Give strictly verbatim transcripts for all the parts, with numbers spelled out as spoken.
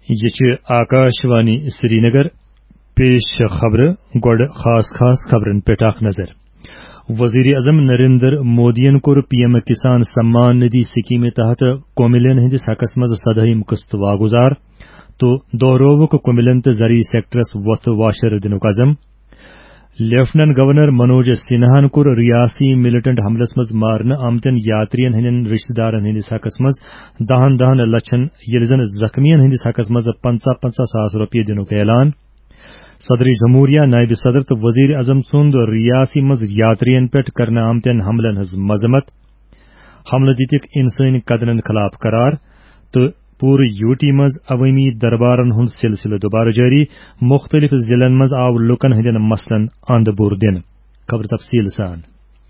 یہ آکاشوانی سری نگر پیش خبر گوڑ خاص خاص خبرن پہ اخ نظر وزیر اعظم نریندر مودین کور پی ایم کسان سمان ندی سکیم تحت کوملین ہندس حقس مز سدہم قسط واگزار تو دوہروک کوملین تو زرعی سیکٹرس وت واشر دنک عزم لیفٹنٹ گورنر منوج سنہان کور ریاسی ملٹنٹ حملس مز مارن آمتن یاترین ہندین رشتہ دارن ہندس حقس مز دہن دہن لچھن یل زن زخمین ہندس حقس مز پنچہ پنچہ ساس روپیہ دنک اعلان صدر جمہوریہ نائب صدر تو وزیر اعظم سند ریاسی مز یاترین پہ کرنے آمتین حملن ہز مذمت حملہ دتک انسانی قدرن خلاف قرار تو پور یو ٹی مز عوامی دربارن ہند سلسلہ دوبارہ جاری مختلف ضلع مز آو لکن ہندین مسلن اند بور دن خبر تفصیل سان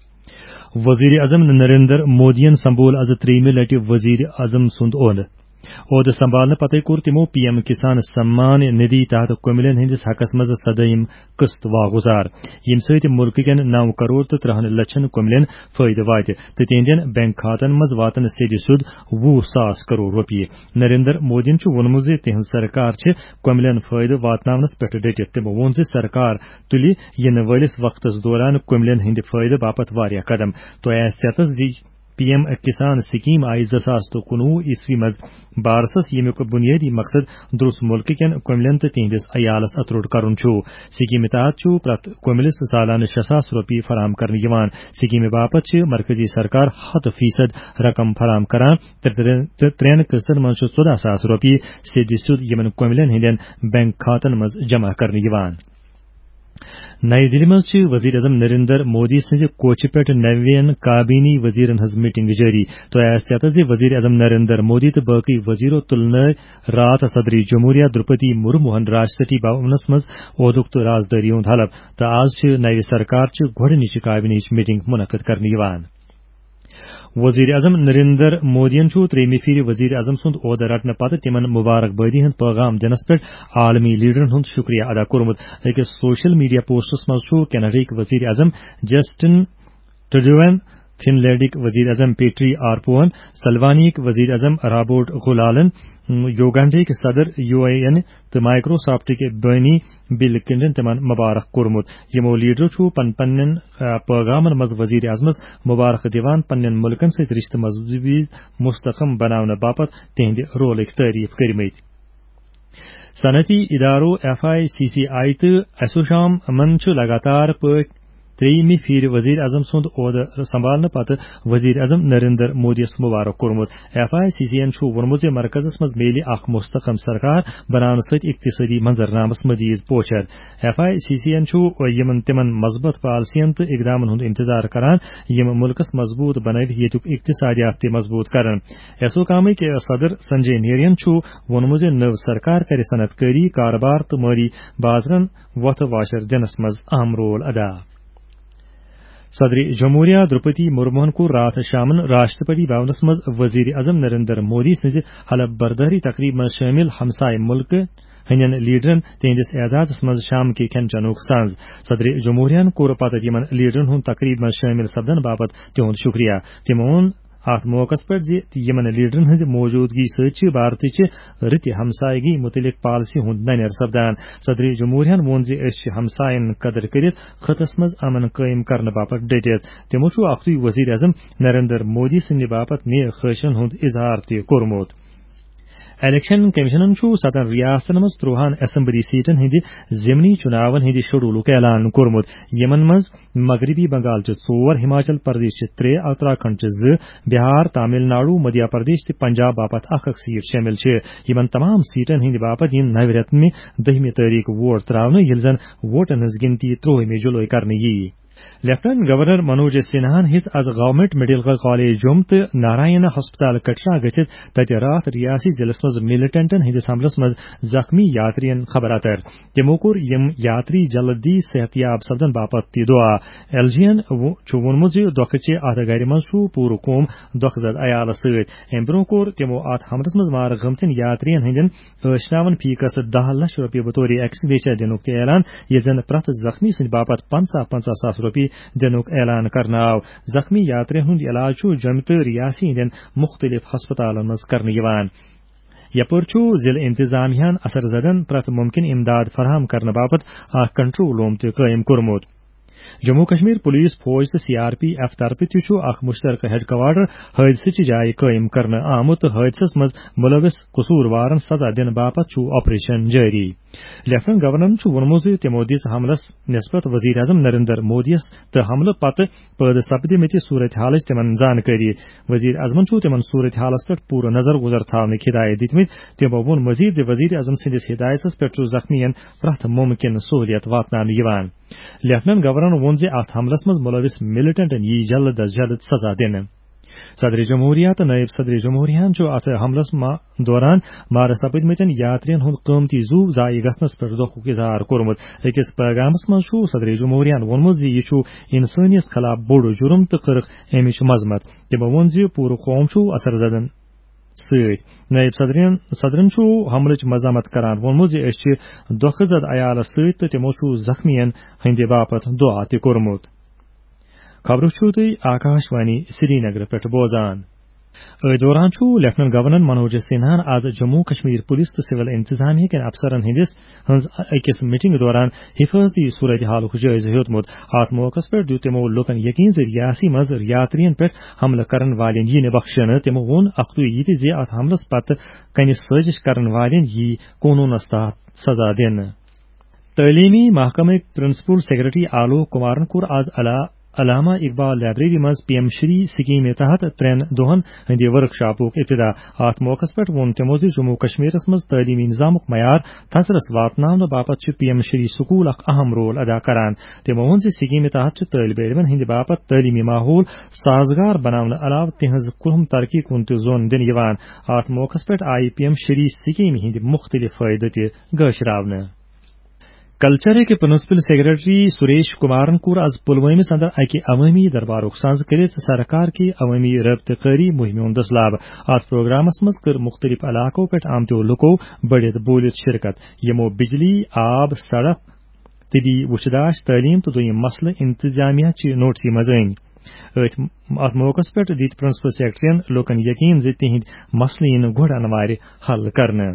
وزیر اعظم نریندر مودین سنبھول از تریمہ لٹہ وزیر اعظم سند عہدہ عہدہ سنبھالنے پتہ کور تمو پی ایم کسان سمان ندی تحت کوملین ہندس حقس مز سدہم قسط واگزار یم ست ملک کین نو کروڑ تو ترہن لچھن کوملین فائدہ وات تو تہندین بینک کھاتن مز واتن سید سود وُہ ساس کروڑ روپیہ نریندر مودین وونمت ز تہذ سرکار کوملین فائدہ واتناونس پہ ڈٹت تمو وون ز سرکار تلی ین ولس وقتس دوران کوملین ہند فائدہ باپت واریاہ قدم تو ایس زی پی ایم کسان سکیم آئی زٕ ساس تو کنوہ عیسوی مز بارسس یمیک بنیادی مقصد درست ملک کین کوملین تو تہندس عیالس اتروٹ کرن سکیم تحت پرت کوملس سالانہ شے ساس روپیہ فراہم کرنے یوان سکیم باپت مرکزی سرکار ہتھ فیصد رقم فراہم کران ترین قسطن مز ژۄدہ ساس روپیہ سیدِ سیود یمن کوملین ہندین بینک کھاتن مز جمع کرنے یوان نئی دلی مز وزیر اعظم نریندر مودی سز کوچ پہ نوین کابینی وزیرن ہز میٹنگ جاری تو ایس وزیر اعظم نریندر مودی تو باقی وزیرو تلنے رات صدر جمہوریہ درپدی مرموہن راجستی بھونس مز عہدک تو رازداری ہند حلف تو آز نئی سرکار گۄڈنچ کابینی میٹنگ منعقد کرنے یوان وزیر اعظم نریندر مودین تریمہ پھر وزیر اعظم سند عہدہ رٹنے پتہ تمن مبارکبادی ہند پیغام دنس پہ عالمی لیڈرن ہند شکریہ ادا کورمت اکس سوشل میڈیا پوسٹس مز کینیڈاک وزیر اعظم جسٹن ٹروڈوین فن لینڈک وزیر اعظم پیٹری آرپوون سلوانیک وزیر اعظم رابرٹ غلالن یوگنڈک صدر یو اے این تو مائکروسافٹک بانی بل کلنٹن تمن مبارک کورمت یمو لیڈرو پن پنن پیغامن مز وزیر اعظمس مبارک دیوان پنن ملکن ست رشتہ مزید مستحکم بناونہ باپت تہند رولک تعریف کرمت صنعتی اداروں ایف آئی سی سی آئی تو ایسوشام من لگاتار پٲٹھۍ تریمہ پھر وزیر اعظم سند عہدہ سنبھالنے پتہ وزیر اعظم نریندر مودیس مبارک کورمت F I C C I وونمت ز مرکزس مز میلی اخ مستحکم سرکار بنانے ست اقتصادی منظرنامس مزید پوچھر F I C C N یمن تمن مثبت پالسین تو اقدامن ہند انتظار کران یم ملکس مضبوط بنائد یتک اقتصادیات تہ مضبوط کرن ایسوکامک صدر سنجے نیرین وونمت ز نو سرکار کر صنعت کاری کاروبار تو مالی بازرن وتھ واشر دنس مز اہم رول ادا صدر جمہوریہ درپدی مرموہن کو رات شامن راشٹرپتی بھونس مز وزیر اعظم نریندر مودی سز حلف برداری تقریب میں شامل ہمسائے ملک ہندین لیڈرن تہندس اعزازس مز شام کے کھین چنوک سانز صدر جمہوریہ کور پتہ یمن لیڈرن ہند تقریب میں شامل سپدن باپت تہند شکریہ تمون ات موقع پہ یمن لیڈرن ہز موجودگی ست بھارت رت ہمسائیگی متعلق پالسی ہند ننر سپدان صدر جمہوریہ وون ز ہمسائن قدر کرت خطس مز امن قائم کرنے باپت ڈٹت تمو اخوی وزیر اعظم نریندر مودی سند باپت نیک خواہشن ہند اظہار تہ کورمت الیکشن کمیشنن ستن ریاستن مز ترہان اسمبلی سیٹن ہند ضمنی چناون ہند شیڈولک اعلان کورمت یمن مز مغربی بنگال ژور ہماچل پردیش ترے اتراکھنڈ زٕ بہار تامل ناڈو مدھیہ پردیش تو پنجاب باپت اخ اخ سیٹ شامل یمن تمام سیٹن ہند باپت ین نو رتمہ دہمہ تاریخ ووٹ تراؤن یل زن ووٹن ہز گنتی ترہمہ جولائی کرنے یی لیفٹنٹ گورنر منوج سنہان ہز آز گورنمنٹ میڈیکل کالج جوم تو نارائن ہسپتال کٹرا گھت تت رات ریاسی ضلع مز ملٹنٹن ہندس حملس مز زخمی یاترین خبر اتر تمو کور یم یاتری جلدی صحت یاب سپدن باپت تی دعا ایل جی این وونمت ز دکھچہ ات گھر مز پور قوم دکھ زد عیال ست ام برو کور تمو ات حملس مز مار گمتن یاترین ہندین اشناون فی قسط دہ لچھ روپیہ بطور ایکسگریشن دنک تہ اعلان یہ زن پرت زخمی سند باپت پنچہ پنچہ ساس روپیہ دنک اعلان کرنا آو زخمی یاتری ہند علاج جوم تو ریاسی ہندین مختلف ہسپتالن مز کرنے یوان یپور ضلع انتظامیہ اثر زدن پرت ممکن امداد فراہم کرنے باپت اخ کنٹرول روم تہ قائم کورمت. جموں کشمیر پولیس فوج تو سی آر پی ایف طرف تہ اخ مشترکہ ہیڈ کوارٹر حادثہ جائے قائم کرنے آمت تو حادثس مز ملوث قصوروارن سزا دن باپت آپریشن جاری. لیفٹنٹ گورنر وونمت تمو دِژ حملس نسبت وزیر اعظم نریندر مودیس تو حملہ پتہ پید سپدمت صورت حالچ تمن زانکاری. وزیر اعظمن تمن صورت حالس پہ پور نظر گزر تھونک ہدایت دتمت. تمو وون مزید وزیر اعظم سندس ہدایتس پہ زخمین پرت ممکن سہولیت واتنان. لیفٹنٹ گورنر وون زِ اتھ حملس مز ملوث ملٹنٹن یی جلد از جلد سزا دن. صدر جمہوریہ تو نائب صدر جمہوریہ ات حملس دوران مارٕ سپدمتن یاترین ہند قیمتی زو ضائع گھنس پہ دکھک اظہار کورمت. أکس پیغامس مز صدر جمہوریہ وونمت زِ یہ انسانیت خلاف بوڑ جرم تو کرکھ امچ مذمت. تمو وون زِ پور قوم اثر زدن ست. نائب صدرن صدرن حملچ مذمت کران وونمت زِ أسۍ چھِ دکھ زد عیالس ست تو تمو زخمین ہندِ باپت دعا تہ کورمت. خبر چھو تھی آکاش وانی سری نگر پہ بوزان. ا دوران لیفٹنٹ گورنر منوج سنہا آز جموں کشمیر پولیس تو سول انتظامیہ کن افسران ہندس ہز اکس میٹنگ دوران حفاظتی صورت حالک جائزہ ہیوتمت. ات موقع پہ دیت تمو لوکن یقین ز ریاسی مز یاترین پہ حملہ کرن والن یی بخشن. تمو وون اختو یہ تہ زِ ات حملس پتہ کنہ سازش کرن والن یی قانونس تحت سزا دن. تعلیمی محکمہ پرنسپل سیکرٹری آلوک کمارن کور آز علا علامہ اقبال لائبریری مز پی ایم شری سکیم تحت ترین دہن ہند ورکشاپک ابتدا. ات موقع پہ وون تمو زِ جموں کشمیرس مز تعلیمی نظامک معیار تھزرس واتناؤن باپت پی ایم شری سکول اخ اہم رول ادا کران. تمو وون زِ سکیم تحت طالب علمن ہند باپت تعلیمی ماحول سازگار بناؤن علاوہ تہذ کلہم ترقی کن تہ زون دن یوان. ات موقع پہ آئی پی ایم شری سکیم ہند مختلف فائدہ تہ گاشراون. کلچر کے پرنسپل سیکرٹری سریش کمارن کور آز پلوامس اندر اکہ عوامی دربارک ساز کرت سرکار کی عوامی رابطہ کاری مہم ہند دسلاب. ات پروگرامس مز کر مختلف علاقوں پہ آمتو لکو بڑھت بولت شرکت. یمو بجلی آب سڑک طبی وشداش تعلیم تو دویم مسئلہ انتظامیہ چہ نوٹسی مز ان. ات موقع پہ دت پرنسپل سیکرٹرین لوکن یقین ز تہند مسئلہ ان گۄڈ انوار حل کرنے.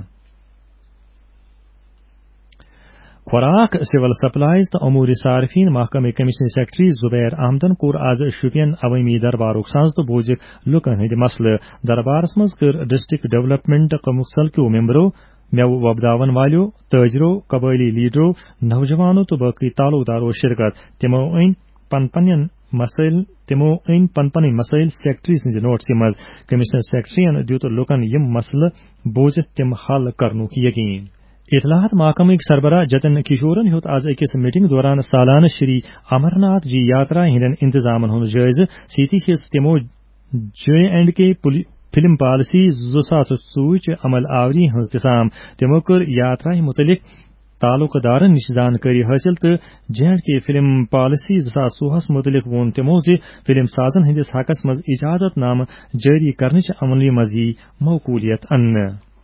خوراک سول سپلائز تو امور صارفین محکمہ کمشنر سیکرٹری زبیر احمدن کور آز شوپین عوامی دربارک ساز تو بوزک لکن ہند مسئلہ. دربارس مز کر ڈسٹرکٹ ڈیولپمنٹ کونسل کیو ممبرو میو وبداون والو تاجرو قبائلی لیڈرو نوجوانوں تو باقی تعلق دارو شرکت. تمو این پن پن مسائل تمو این پن پن مسائل سیکرٹری سند نوٹس مز. کمشنر سیکرٹری دیت لکن یم مسئلہ بوزت تم حل کرنک یقین. اطلاعات محکمہ سربراہ جتن کشورن ہیوت آز اکس میٹنگ دوران سالانہ شری امر ناتھ جی یاترا ہندین انتظامن ہند جائزہ. سیتی ہز تمو J and K film policy زٕ ساس ژوٚوُہ چہ عمل آوری ہز تسام. تمو کر یاترا متعلق تعلق دارن نش زانکاری حاصل تو J and K film policy زٕ ساس ژوٚوُہس متعلق وون تمو زِ فلم سازن ہندس حقس مز اجازت نامہ جاری کرنچ عملی مز یی موقولیت ان.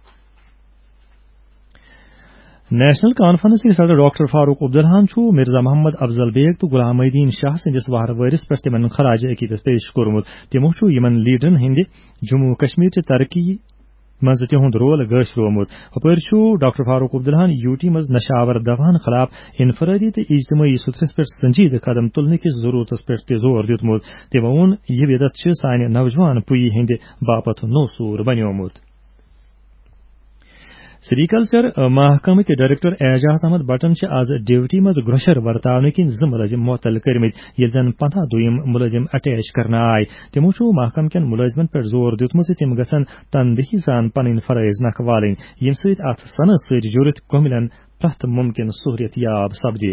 نیشنل کانفرنس کے صدر ڈاکٹر فاروق عبداللہ مرزا محمد افضل بیگ تو غلام الدین شاہ سندس وہر وارث پہ تمن خراج عقیدت پیش کورمت. تمو یمن لیڈرن ہند جموں کشمیر چہ ترقی مز تہد رول گاشرومت. ہپر doctor Farooq Abdullah U T مز نشاور دوہن خلاف انفرادی تو اجتماعی سترس پہ سنجید قدم تلنے کس ضرورت پہ زور دتمت. تمو وون یہ بدت سانہ نوجوان پی ہند باپت نو سور بنیومت. سیریکلچر محکمہ کے ڈائریکٹر اعجاز احمد بٹن آز ڈیوٹی مز گروشر ورتاؤن کن زٕ ملازم معطل کرمت یل زن پندہ دویم ملازم اٹیچ کرنا آئی. تمو محکمہ کن ملازمن پہ زور دتمت تم گھن تندہی سان پن فرائض نکھ والن یم ست ات صنعت ست جڑت کملن پرت ممکن سہولیت یاب سپدِ.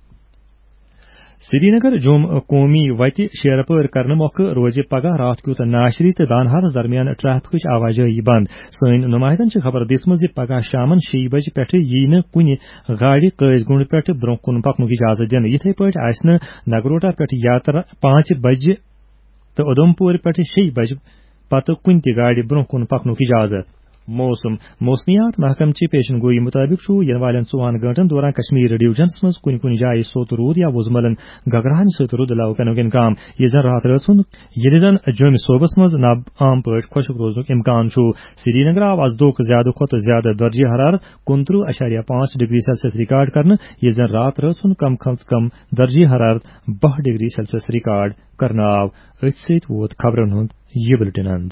سری نگر جوم قومی وتہ شیرپور کرنے موقع روز پگہ رات کیت ناشری تو دانہارس درمیان ٹریفک آواجائی بند. سن نمائندن خبر دِژمٕژ زِ پگہ شامن شی بجہ پٮ۪ٹھ یی نہٕ کُنہِ گاڑِ قٲضۍ گُنڈ پٮ۪ٹھ برونٛہہ کُن پکنُک اجازت دِنہٕ. یِتھے پٲٹھۍ آسہِ نہٕ نگروٹا پٮ۪ٹھ یاترا پانژھ بجہ تہٕ اُدھمپور پٮ۪ٹھ شیٚیہِ بجہِ پتہٕ کُنہِ تہِ گاڑِ برونٛہہ کُن پکنُک اجازت. موسم موسمیات محکمہ چہ پیشن گوئی مطابق ین والن ژوہن گھنٹن دوران کشمیر ڈویژنس مز کن کن جائیں سوت رود یا وزملن گگراہن ست رود علاوہ پینک امکان یہ زن رات رات یل زن جوم صوبس مز نب عام پہ خشک روزن امکان سری نگر آو از دہ زیادہ کھت زیادہ درجہ حرارت کنترہ اشاریہ پانچ ڈگری سیلسیس ریکارڈ کرنے یہ زن رات رات کم کھت کم درجہ حرارت بہ ڈگری سیلسیس ریکارڈ کرنا آو ات ست ووت خبرن ہند یہ بلٹن اند